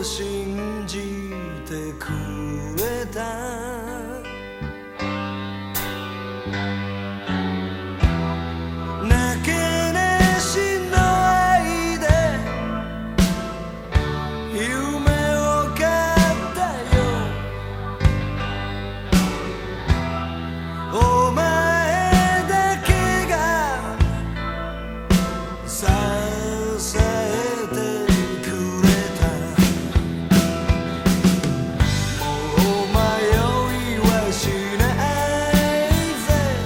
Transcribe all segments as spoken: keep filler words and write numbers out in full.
信じてくれたなけなしの愛で夢を買ったよお前だけが支えてくれたもう迷いはしないぜ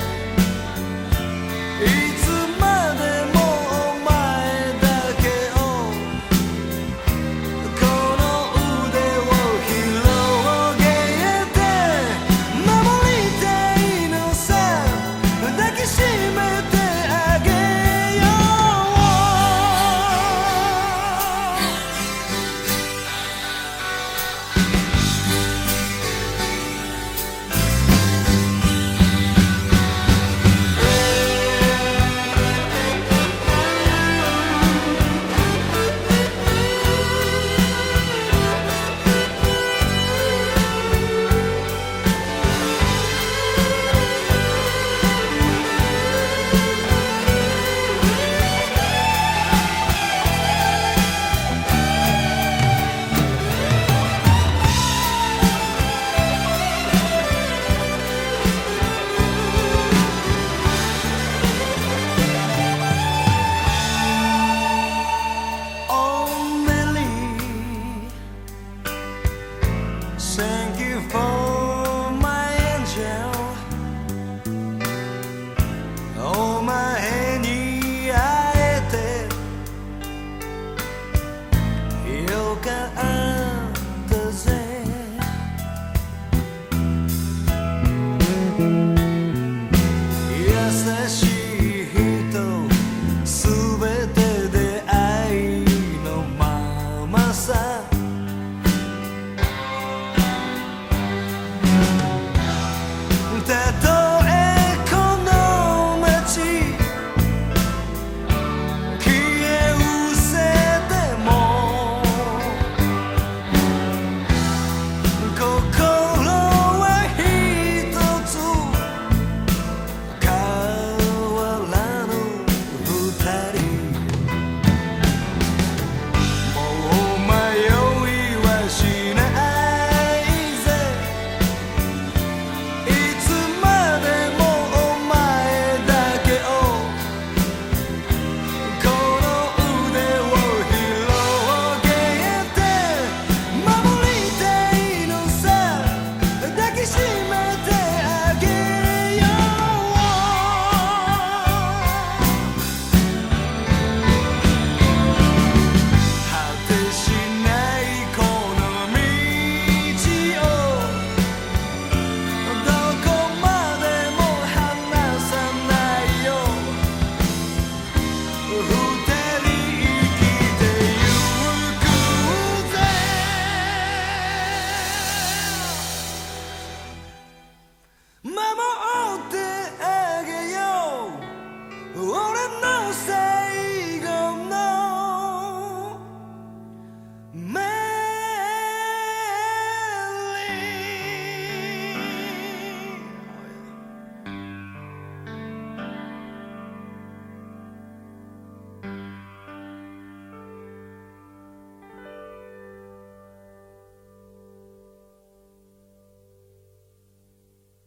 いつまでもお前だけをこの腕を広げて守りたいのさ抱きしめてあげようThank you for my angel お前に会えてよかったぜ優しい人すべて出会いのままさたとえこの街消え失せても心はひとつ変わらぬ二人もう迷いはしないぜいつまでもお前だけをこの腕を広げて守りたいのさ抱きしめてあげよう果てしないこの道をどこまでも離さないよ二人生きてゆくぜ守ってあげよう俺のさ